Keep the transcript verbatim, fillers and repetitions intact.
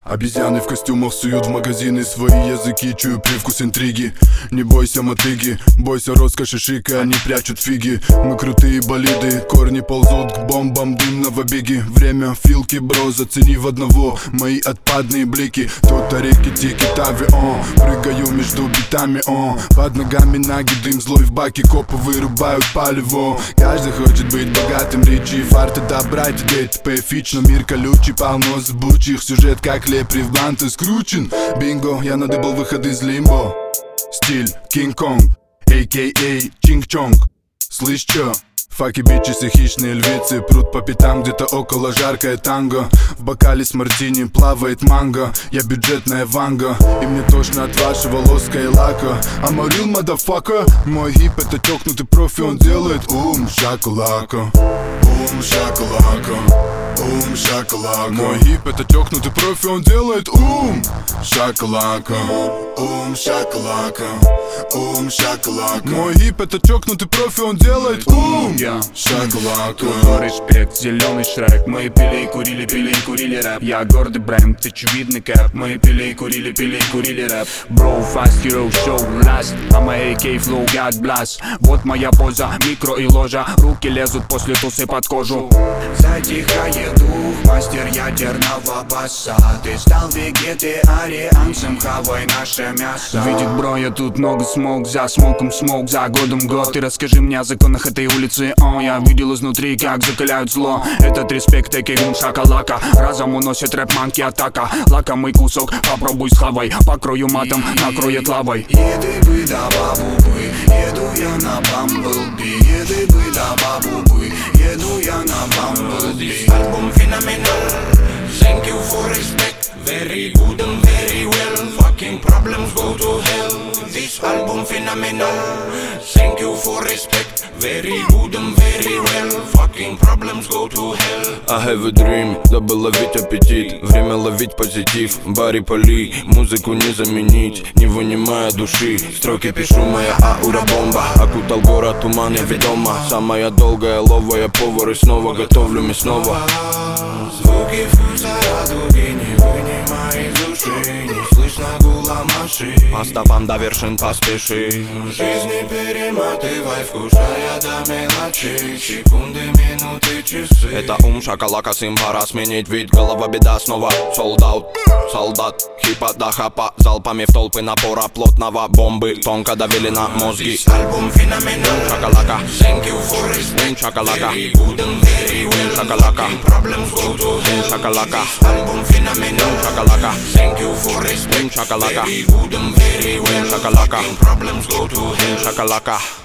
Обезьяны в костюмах суют в магазины свои языки, чую привкус интриги. Не бойся мотыги, бойся роскоши шика, они прячут фиги. Мы крутые болиды, корни ползут к бомбам дымного беги. Время филки, бро, зацени в одного мои отпадные блики. Тут реки тики тави, о, прыгаю между битами, о. Под ногами наги, дым злой в баке, копы вырубают палево. Каждый хочет быть богатым, ричи, фарты добра, ДТП фич, но мир колючий, полно зыбучих. Сюжет как лепри в бланты скручен. Бинго, я надыбал выход из лимбо. Стиль Кинг-Конг, а ка а Чинг-Чонг. Слышь, чё? Факи, бичесы, хищные львицы прут по пятам, где-то около жаркое танго. В бокале с мартини плавает манго. Я бюджетная ванга, и мне тошно от вашего лоска и лака. I'm a real motherfucker. Мой гип это чокнутый профи, он делает ум шакалака. Ум шакалака. Ум шакалака. Мой гип это чокнутый профи, он делает ум шакалака. Ум шакалака. Ум шакалака. Мой гип это чокнутый профи, он делает ум шакалака. Респект, зеленый шрек. Мы пили и курили, пили и курили рэп. Я гордый бренд, очевидный кэп. Мы пили и курили, пили и курили рэп. Bro, fast hero show last. I'm a а ка flow, God blast. Вот моя поза, микро и ложа. Руки лезут после тусы под кожу. Затихает дух, мастер ядерного баса. Ты стал вегетарианцем, хавай наше мясо. Видит бро, я тут много смог. За смоком смог, за годом год. Ты расскажи мне о законах этой улицы. О, я видел изнутри, как закаляют зло. Этот респект, а ка а шакалака. Разом уносит рэп-манки атака. Лакомый кусок, попробуй схавай. Покрою матом, накроет лавой. Еды бы да бабу бы, еду я на Бамблби. Еды бы да бабу бы, еду я на Бамблби. This album phenomenal. Thank you for respect. Very good and very well. Fucking problems go to hell. This album phenomenal. Thank you for respect. Very good and very well. Fucking problems go to hell. I have a dream, дабы ловить аппетит. Время ловить позитив, Барри Поли. Музыку не заменить, не вынимая души. Строки пишу, моя аура бомба. Окутал город туман, я ведома. Самая долгая ловая повар. И снова готовлю мясного. Звуки вкуса радуги не вынимай из души. Не слышно гула машин. По стопам до вершин поспеши. Жизни перематывай, вкушая до мелочей. Секунды, минуты, часы. Это ум шакалака, сим пора сменить вид. Голова беда снова, солдат. Солдат, хипа да хапа. Залпами в толпы напора плотного. Бомбы тонко давили на мозги. Альбом феноменал. Шакалака. Thank you for respect. Шакалака. Very good and very well. Шакалака. Problems go to hell. Шакалака. Альбом феноменал. Шакалака. Thank you for respect. Шакалака. Very good and very well. Шакалака. Problems go to hell. Шакалака.